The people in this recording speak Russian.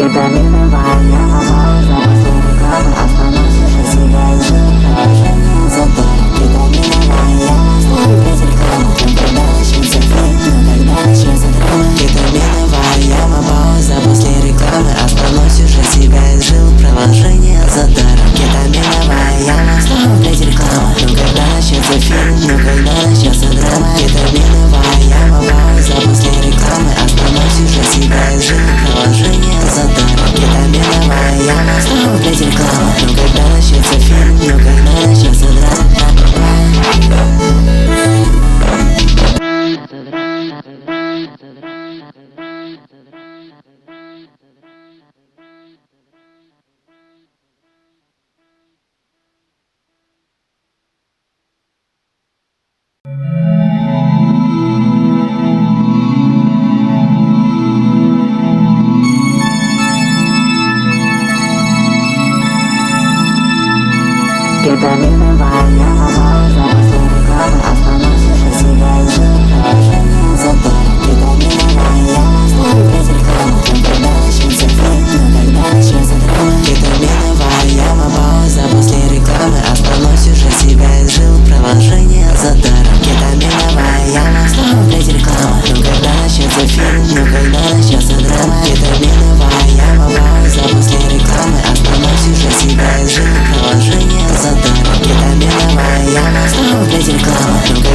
Кетаминовая яма, запусти рекламы, останови же себя и живи приложение задора. Кетаминовая яма, ставит без рекламы, но когда начнется фильм, но когда начнется драма. Кетаминовая яма, пауза после рекламы, останови же себя и жил приложение задора. Кетаминовая яма, ставит без рекламы, но когда начнется фильм, но когда начнется драма. Кетаминовая яма, пауза после рекламы, останови же себя и жил приложение задора. Кетаминовая яма, ставит без рекламы, но когда начнется фильм, но когда начнется драма. Кетаминовая яма, пауза после рекламы, останови же себя и живи приложение задора. Кетаминовая яма, ставит без рекламы, но когда начнется фильм, но когда начнется драма. Кетаминовая яма, пауза после рекламы, останови же себя и жил приложение задора. Кетаминовая яма, ставит без рекламы, но когда начнется фильм, но когда начнется драма. Кетаминовая яма, пауза после рекламы, останови же себя и жил приложение задора. Кетаминовая яма, ставит без рекламы, но